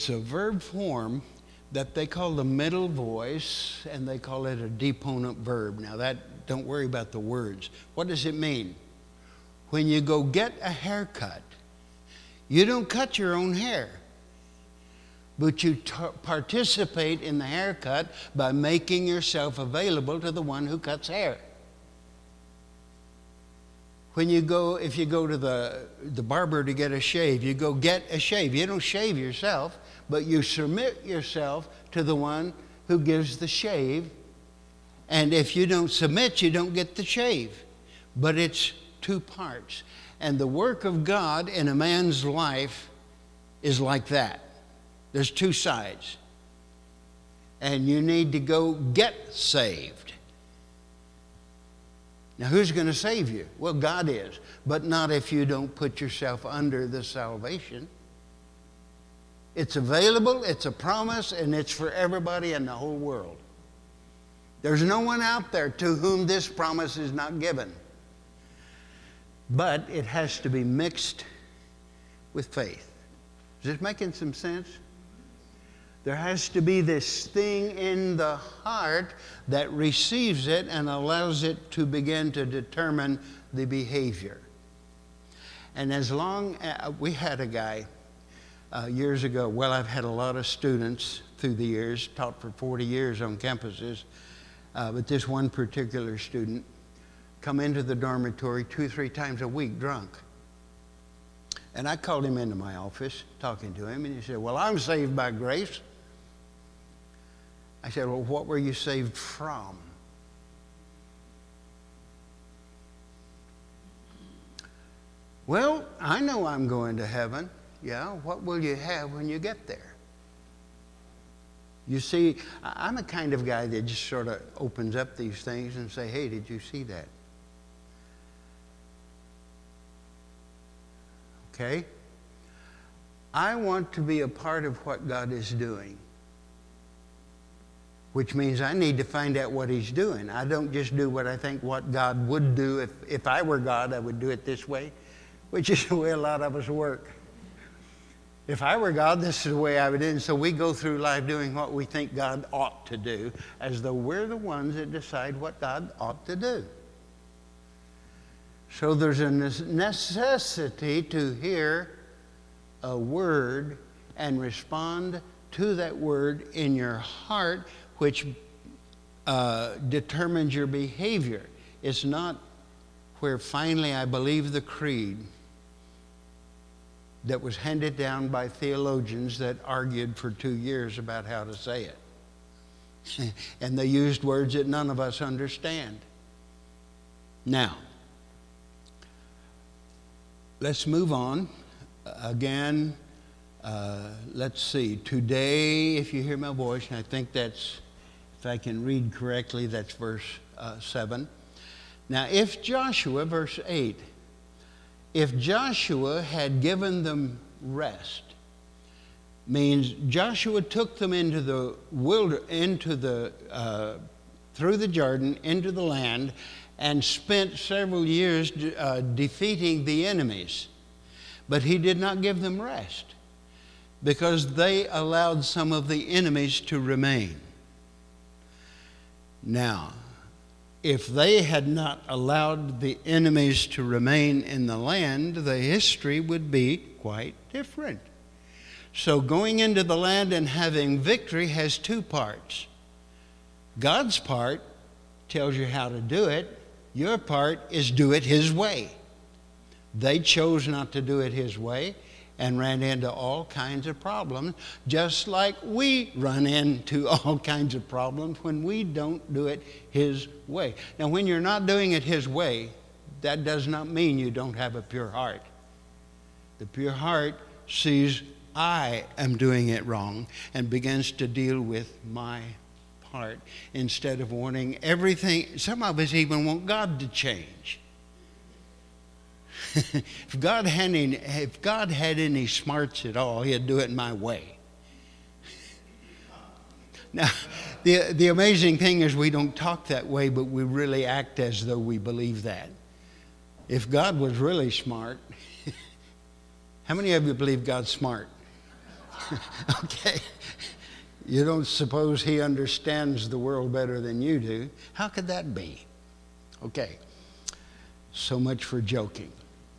It's a verb form that they call the middle voice, and they call it a deponent verb. Now don't worry about the words. What does it mean? When you go get a haircut, you don't cut your own hair, but you participate in the haircut by making yourself available to the one who cuts hair. If you go to the barber to get a shave, you go get a shave. You don't shave yourself, but you submit yourself to the one who gives the shave. And if you don't submit, you don't get the shave. But it's two parts. And the work of God in a man's life is like that. There's two sides. And you need to go get saved. Now, who's going to save you? Well, God is. But not if you don't put yourself under the salvation. It's available, it's a promise, and it's for everybody in the whole world. There's no one out there to whom this promise is not given. But it has to be mixed with faith. Is this making some sense? There has to be this thing in the heart that receives it and allows it to begin to determine the behavior. And as long as we had a guy years ago, well, I've had a lot of students through the years, taught for 40 years on campuses, but this one particular student come into the dormitory 2-3 times a week drunk. And I called him into my office, talking to him, and he said, well, I'm saved by grace. I said, well, what were you saved from? Well, I know I'm going to heaven. Yeah, what will you have when you get there? You see, I'm the kind of guy that just sort of opens up these things and say, hey, did you see that? Okay? I want to be a part of what God is doing, which means I need to find out what He's doing. I don't just do what I think what God would do. If I were God, I would do it this way, which is the way a lot of us work. If I were God, this is the way I would do it. And so we go through life doing what we think God ought to do, as though we're the ones that decide what God ought to do. So there's a necessity to hear a word and respond to that word in your heart, which determines your behavior. It's not where finally I believe the creed that was handed down by theologians that argued for 2 years about how to say it. And they used words that none of us understand. Now, let's move on. Again, let's see. Today, if you hear my voice, and I think that's, if I can read correctly, that's verse 7. Now, if Joshua, verse 8, if Joshua had given them rest, means Joshua took them into the through the Jordan into the land and spent several years defeating the enemies. But he did not give them rest because they allowed some of the enemies to remain. Now, if they had not allowed the enemies to remain in the land, the history would be quite different. So going into the land and having victory has two parts. God's part tells you how to do it. Your part is do it His way. They chose not to do it His way and ran into all kinds of problems, just like we run into all kinds of problems when we don't do it His way. Now, when you're not doing it His way, that does not mean you don't have a pure heart. The pure heart sees I am doing it wrong and begins to deal with my part instead of wanting everything. Some of us even want God to change. If God had any smarts at all, He'd do it my way. Now, the amazing thing is we don't talk that way, but we really act as though we believe that. If God was really smart, how many of you believe God's smart? Okay. You don't suppose he understands the world better than you do. How could that be? Okay. So much for joking.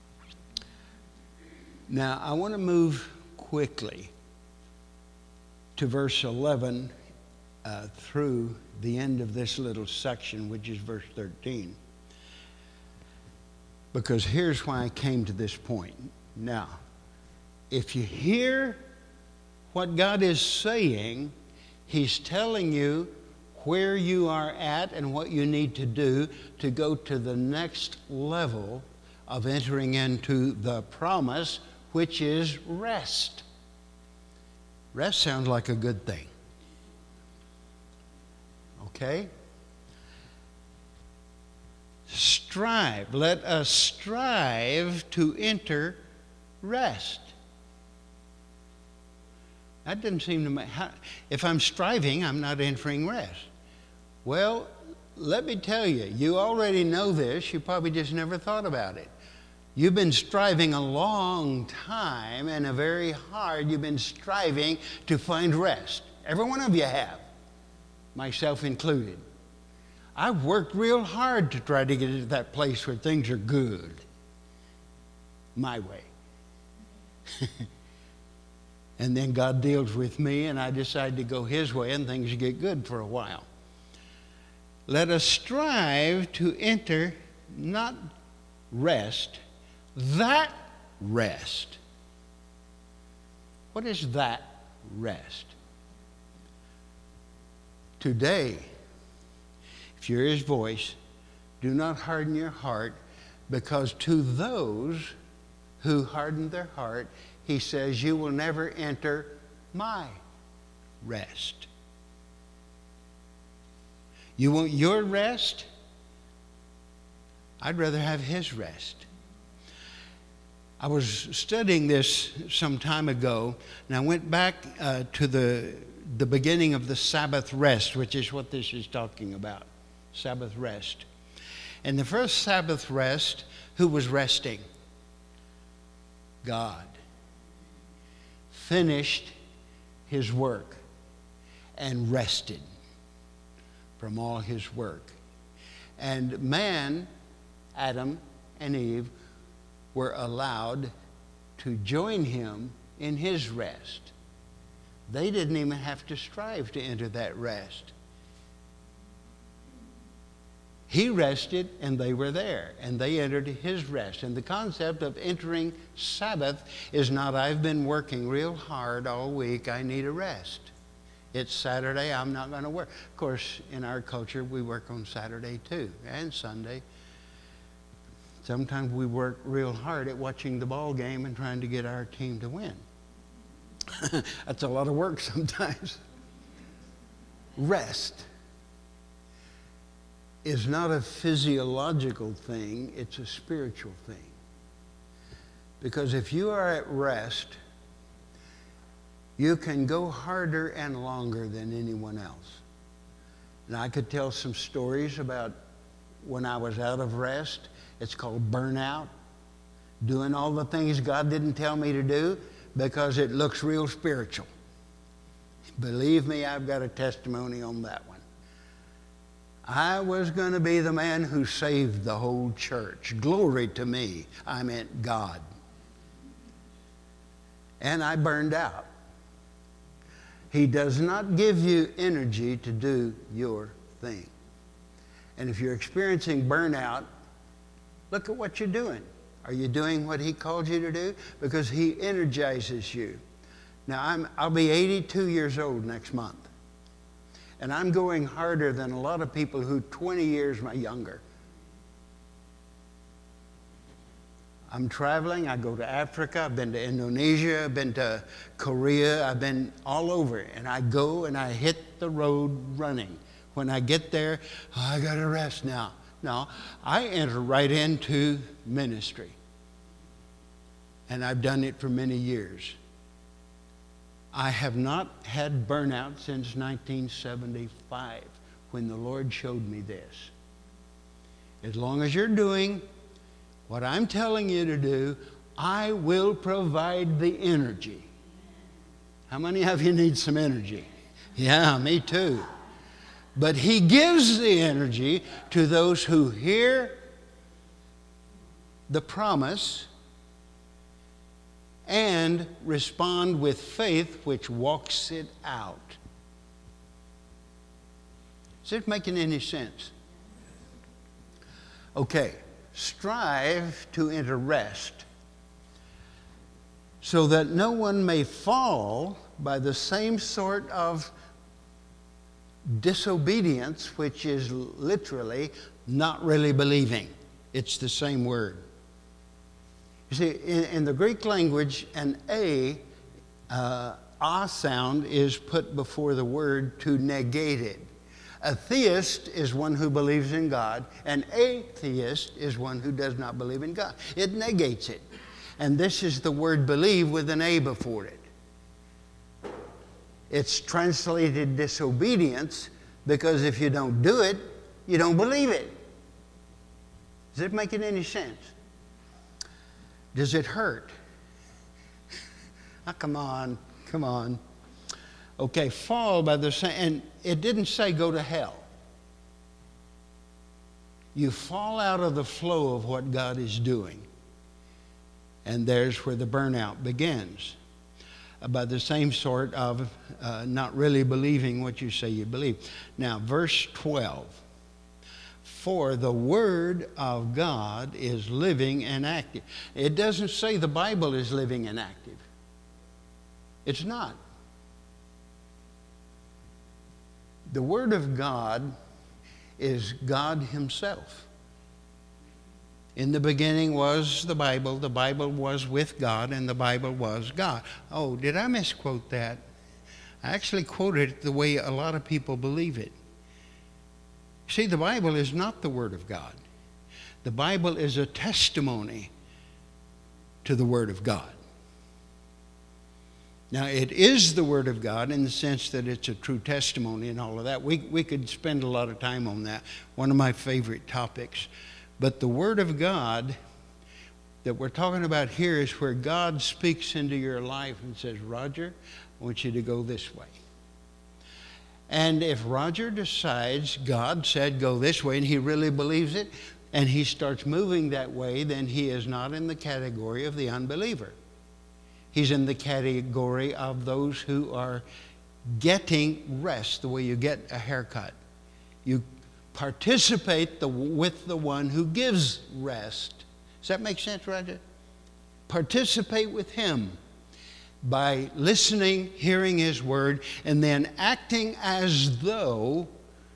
Now, I want to move quickly to verse 11 through the end of this little section, which is verse 13. Because here's why I came to this point. Now, if you hear what God is saying, He's telling you where you are at and what you need to do to go to the next level of entering into the promise, which is rest. Rest sounds like a good thing. Okay? Strive. Let us strive to enter rest. That didn't seem to make... If I'm striving, I'm not entering rest. Well, let me tell you, you already know this. You probably just never thought about it. You've been striving a long time and a very hard. You've been striving to find rest. Every one of you have, myself included. I've worked real hard to try to get to that place where things are good. My way. And then God deals with me, and I decide to go His way, and things get good for a while. Let us strive to enter, not rest, that rest. What is that rest? Today, if you hear His voice, do not harden your heart, because to those who harden their heart, He says, you will never enter my rest. You want your rest? I'd rather have His rest. I was studying this some time ago, and I went back to the beginning of the Sabbath rest, which is what this is talking about, Sabbath rest. And the first Sabbath rest, who was resting? God finished His work and rested from all His work. And man, Adam and Eve, were allowed to join Him in His rest. They didn't even have to strive to enter that rest. He rested and they were there, and they entered His rest. And the concept of entering Sabbath is not, I've been working real hard all week, I need a rest. It's Saturday, I'm not going to work. Of course, in our culture, we work on Saturday too, and Sunday. Sometimes we work real hard at watching the ball game and trying to get our team to win. That's a lot of work sometimes. Rest is not a physiological thing, it's a spiritual thing. Because if you are at rest, you can go harder and longer than anyone else. And I could tell some stories about when I was out of rest. It's called burnout. Doing all the things God didn't tell me to do because it looks real spiritual. Believe me, I've got a testimony on that one. I was going to be the man who saved the whole church. Glory to me. I meant God. And I burned out. He does not give you energy to do your thing. And if you're experiencing burnout, look at what you're doing. Are you doing what He called you to do? Because He energizes you. Now, I'll be 82 years old next month. And I'm going harder than a lot of people who 20 years younger. I'm traveling. I go to Africa. I've been to Indonesia. I've been to Korea. I've been all over. And I go and I hit the road running. When I get there, I got to rest now. No, I enter right into ministry. And I've done it for many years. I have not had burnout since 1975, when the Lord showed me this. As long as you're doing what I'm telling you to do, I will provide the energy. How many of you need some energy? Yeah, me too. But he gives the energy to those who hear the promise and respond with faith, which walks it out. Is it making any sense? Okay, strive to enter rest, so that no one may fall by the same sort of disobedience, which is literally not really believing. It's the same word. You see, in the Greek language, an a sound is put before the word to negate it. A theist is one who believes in God. An atheist is one who does not believe in God. It negates it. And this is the word believe with an A before it. It's translated disobedience because if you don't do it, you don't believe it. Is it making any sense? Does it hurt? Oh, come on. Okay, fall by the same, and it didn't say go to hell. You fall out of the flow of what God is doing. And there's where the burnout begins. By the same sort of not really believing what you say you believe. Now, verse 12. For the Word of God is living and active. It doesn't say the Bible is living and active. It's not. The Word of God is God Himself. In the beginning was the Bible was with God, and the Bible was God. Oh, did I misquote that? I actually quoted it the way a lot of people believe it. See, the Bible is not the Word of God. The Bible is a testimony to the Word of God. Now, it is the Word of God in the sense that it's a true testimony and all of that. We could spend a lot of time on that. One of my favorite topics. But the Word of God that we're talking about here is where God speaks into your life and says, Roger, I want you to go this way. And if Roger decides God said go this way and he really believes it, and he starts moving that way, then he is not in the category of the unbeliever. He's in the category of those who are getting rest, the way you get a haircut. You participate with the one who gives rest. Does that make sense, Roger? Participate with him by listening, hearing his word, and then acting as though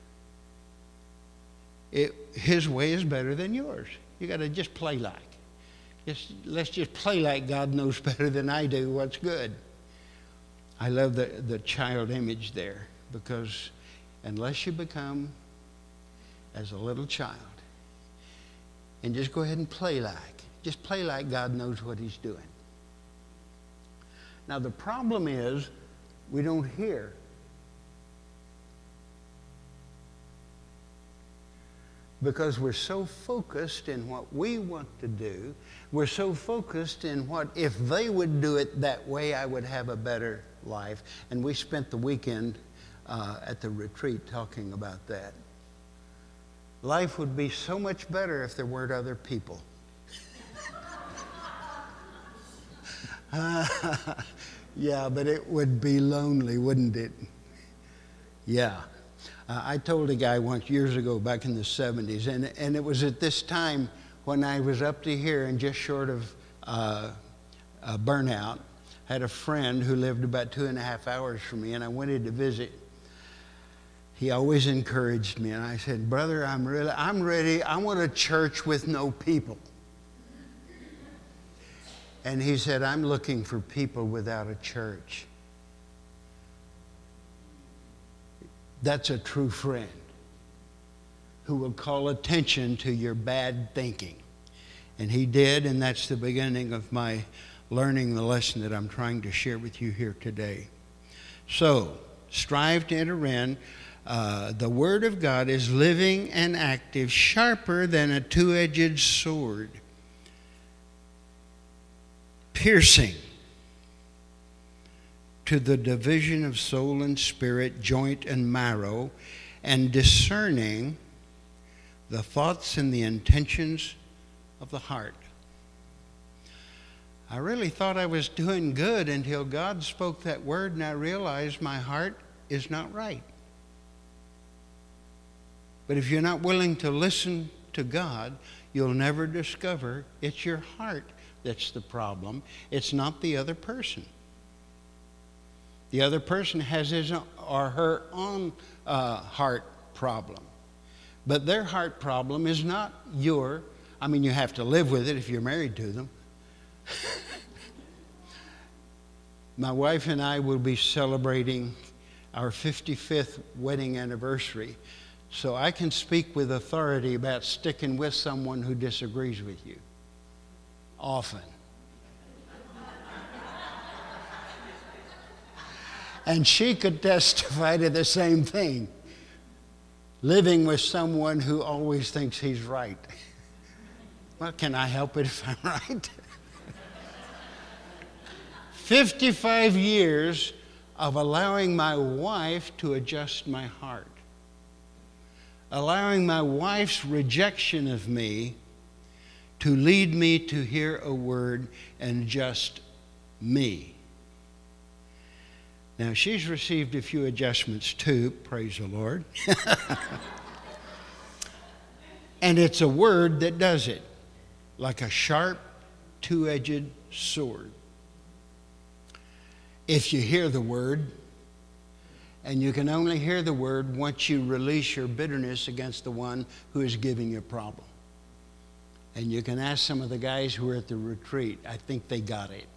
his way is better than yours. You got to just play like. Let's just play like God knows better than I do what's good. I love the child image there, because unless you become as a little child and just go ahead and play like God knows what He's doing. Now the problem is we don't hear. Because we're so focused in what we want to do, we're so focused in what, if they would do it that way, I would have a better life. And we spent the weekend at the retreat talking about that. Life would be so much better if there weren't other people. Yeah, but it would be lonely, wouldn't it? Yeah. I told a guy once years ago, back in the 70s, and it was at this time when I was up to here and just short of burnout. I had a friend who lived about 2.5 hours from me, and I went in to visit. He always encouraged me, and I said, brother, I'm ready. I want a church with no people. And he said, I'm looking for people without a church. That's a true friend who will call attention to your bad thinking. And he did, and that's the beginning of my learning the lesson that I'm trying to share with you here today. So, strive to enter in. The Word of God is living and active, sharper than a two-edged sword, piercing to the division of soul and spirit, joint and marrow, and discerning the thoughts and the intentions of the heart. I really thought I was doing good until God spoke that word, and I realized my heart is not right. But if you're not willing to listen to God, you'll never discover it's your heart that's the problem. It's not the other person. The other person has his or her own heart problem. But their heart problem is not you have to live with it if you're married to them. My wife and I will be celebrating our 55th wedding anniversary, so I can speak with authority about sticking with someone who disagrees with you. Often. And she could testify to the same thing. Living with someone who always thinks he's right. Well, can I help it if I'm right? 55 years of allowing my wife to adjust my heart. Allowing my wife's rejection of me to lead me to hear a word and just me. Now, she's received a few adjustments too, praise the Lord. And it's a word that does it, like a sharp, two-edged sword. If you hear the word, and you can only hear the word once you release your bitterness against the one who is giving you a problem. And you can ask some of the guys who were at the retreat. I think they got it.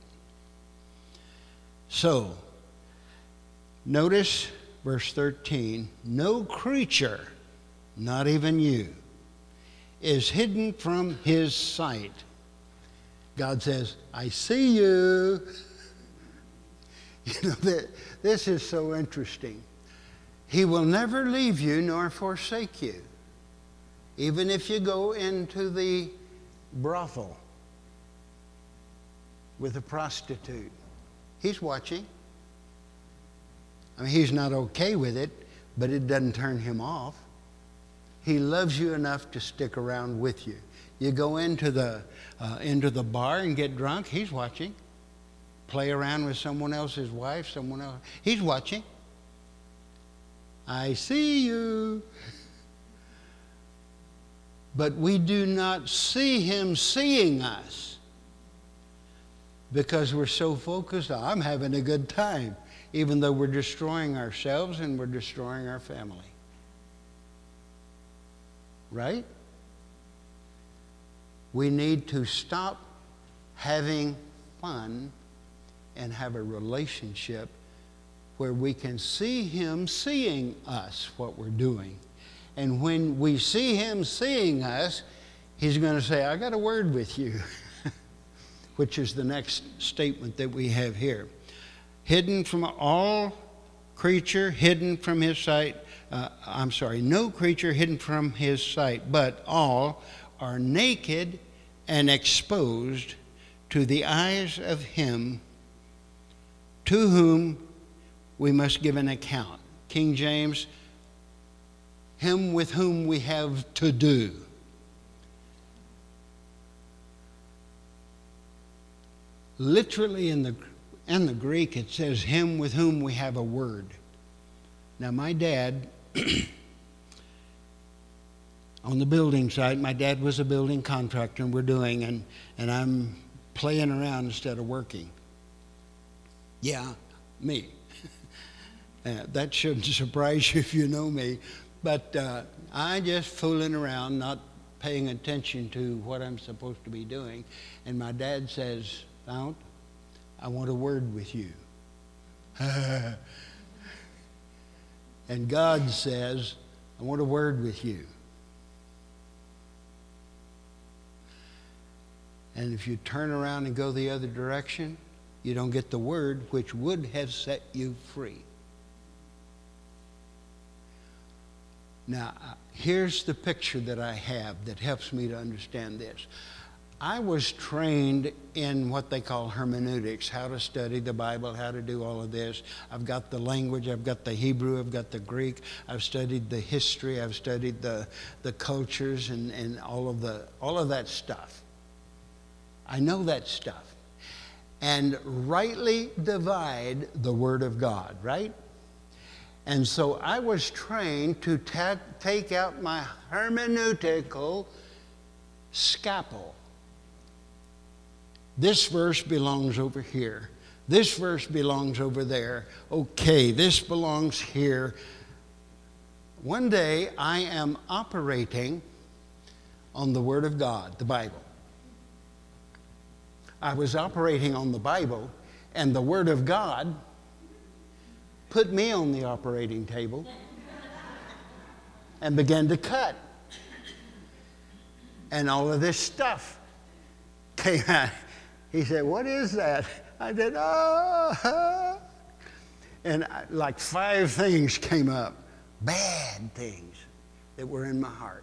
So, notice verse 13. No creature, not even you, is hidden from his sight. God says, I see you. You know, this is so interesting. He will never leave you nor forsake you. Even if you go into the brothel with a prostitute, he's watching. I mean, he's not okay with it, but it doesn't turn him off. He loves you enough to stick around with you. You go into the bar and get drunk, he's watching. Play around with someone else's wife, someone else. He's watching. I see you. But we do not see him seeing us because we're so focused on, I'm having a good time, even though we're destroying ourselves and we're destroying our family. Right? We need to stop having fun and have a relationship where we can see him seeing us, what we're doing. And when we see him seeing us, he's going to say, I got a word with you, which is the next statement that we have here. Hidden from all creature, hidden from his sight. No creature hidden from his sight, but all are naked and exposed to the eyes of him to whom we must give an account. King James, him with whom we have to do. Literally in the Greek it says him with whom we have a word. Now my dad, on the building site, my dad was a building contractor and and I'm playing around instead of working. Yeah, me. That shouldn't surprise you if you know me. But I just fooling around, not paying attention to what I'm supposed to be doing. And my dad says, Fount, I want a word with you. And God says, I want a word with you. And if you turn around and go the other direction, you don't get the word which would have set you free. Now, here's the picture that I have that helps me to understand this. I was trained in what they call hermeneutics, how to study the Bible, how to do all of this. I've got the language, I've got the Hebrew, I've got the Greek, I've studied the history, I've studied the cultures and all of that stuff. I know that stuff. And rightly divide the Word of God, right? And so I was trained to take out my hermeneutical scalpel. This verse belongs over here. This verse belongs over there. Okay, this belongs here. One day I am operating on the Word of God, the Bible. I was operating on the Bible, and the Word of God put me on the operating table and began to cut. And all of this stuff came out. He said, "What is that?" I said, "Oh." And like 5 things came up, bad things that were in my heart.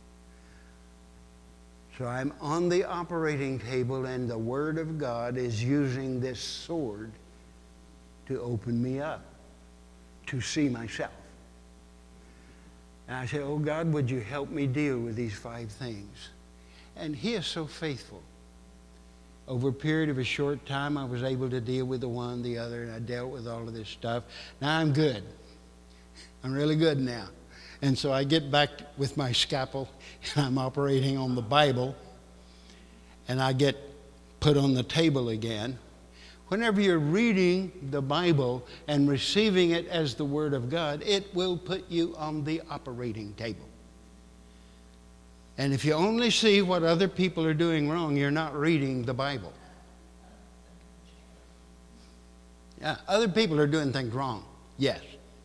So I'm on the operating table, and the Word of God is using this sword to open me up, to see myself. And I said, "Oh God, would you help me deal with these 5 things?" And He is so faithful. Over a period of a short time, I was able to deal with the one, the other, and I dealt with all of this stuff. Now I'm good. I'm really good now. And so I get back with my scalpel, and I'm operating on the Bible, and I get put on the table again. Whenever you're reading the Bible and receiving it as the Word of God, it will put you on the operating table. And if you only see what other people are doing wrong, you're not reading the Bible. Yeah, other people are doing things wrong, yes.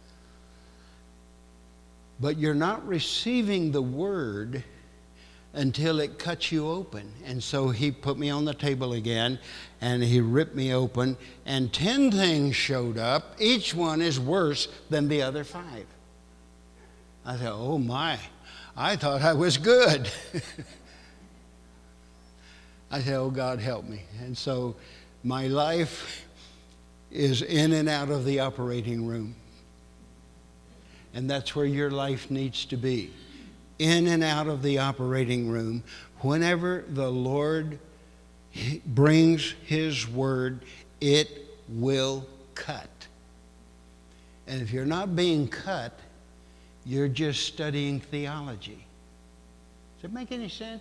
But you're not receiving the Word until it cuts you open. And so He put me on the table again, and He ripped me open, and 10 things showed up. Each one is worse than the other 5. I said, "Oh my, I thought I was good." I said, "Oh God, help me." And so my life is in and out of the operating room. And that's where your life needs to be. In and out of the operating room. Whenever the Lord brings His Word, it will cut. And if you're not being cut, you're just studying theology. Does it make any sense?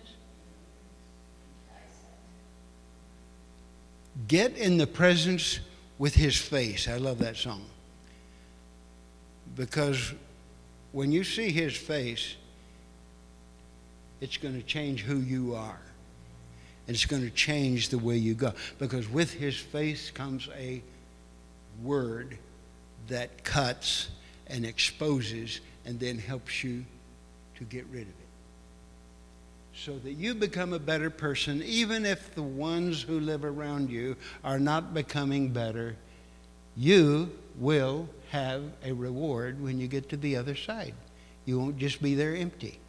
Get in the presence with His face. I love that song. Because when you see His face, it's going to change who you are. And it's going to change the way you go. Because with His face comes a word that cuts and exposes and then helps you to get rid of it. So that you become a better person, even if the ones who live around you are not becoming better. You will have a reward when you get to the other side. You won't just be there empty.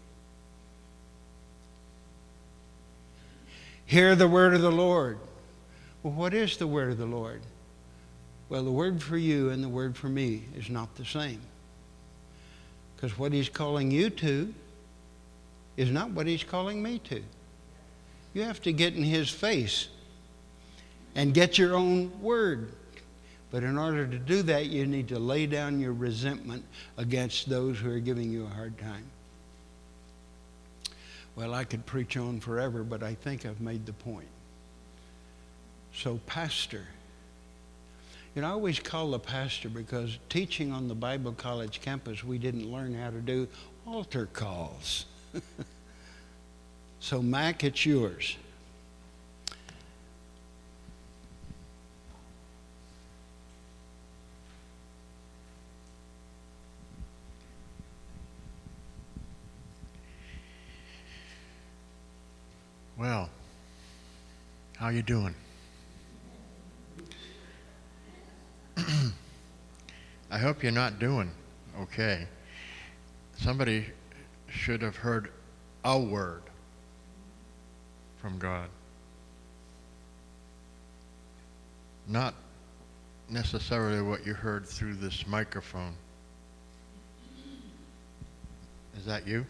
Hear the word of the Lord. Well, what is the word of the Lord? Well, the word for you and the word for me is not the same. Because what He's calling you to is not what He's calling me to. You have to get in His face and get your own word. But in order to do that, you need to lay down your resentment against those who are giving you a hard time. Well, I could preach on forever, but I think I've made the point. So, pastor. You know, I always call the pastor because teaching on the Bible College campus, we didn't learn how to do altar calls. So, Mac, it's yours. Well, how you doing? I hope you're not doing okay. Somebody should have heard a word from God. not necessarily what you heard through this microphone. Is that you?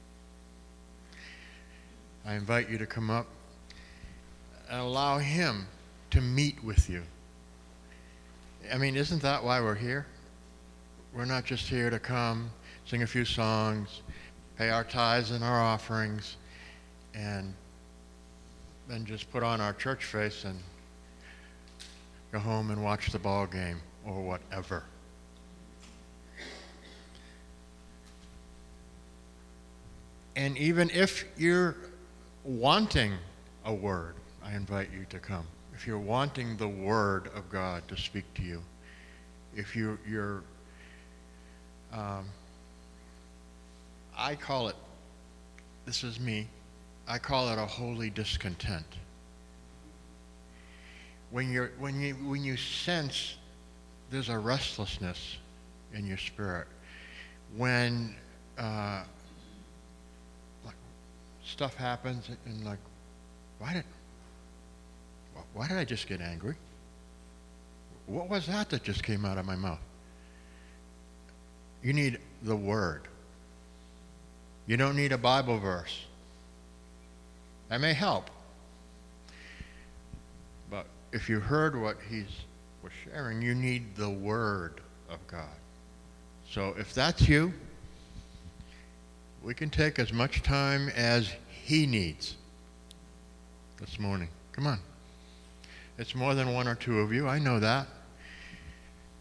I invite you to come up and allow him to meet with you. I mean, isn't that why we're here? We're not just here to come, sing a few songs, pay our tithes and our offerings, and then just put on our church face and go home and watch the ball game or whatever. And even if you're wanting a word, I invite you to come. If you're wanting the word of God to speak to you, if you're I call it, this is me, I call it a holy discontent. When you sense there's a restlessness in your spirit, when like stuff happens and like, why did I just get angry? What was that just came out of my mouth? You need the Word. You don't need a Bible verse. That may help. But if you heard what he was sharing, you need the Word of God. So if that's you, we can take as much time as he needs this morning. Come on. It's more than one or two of you. I know that.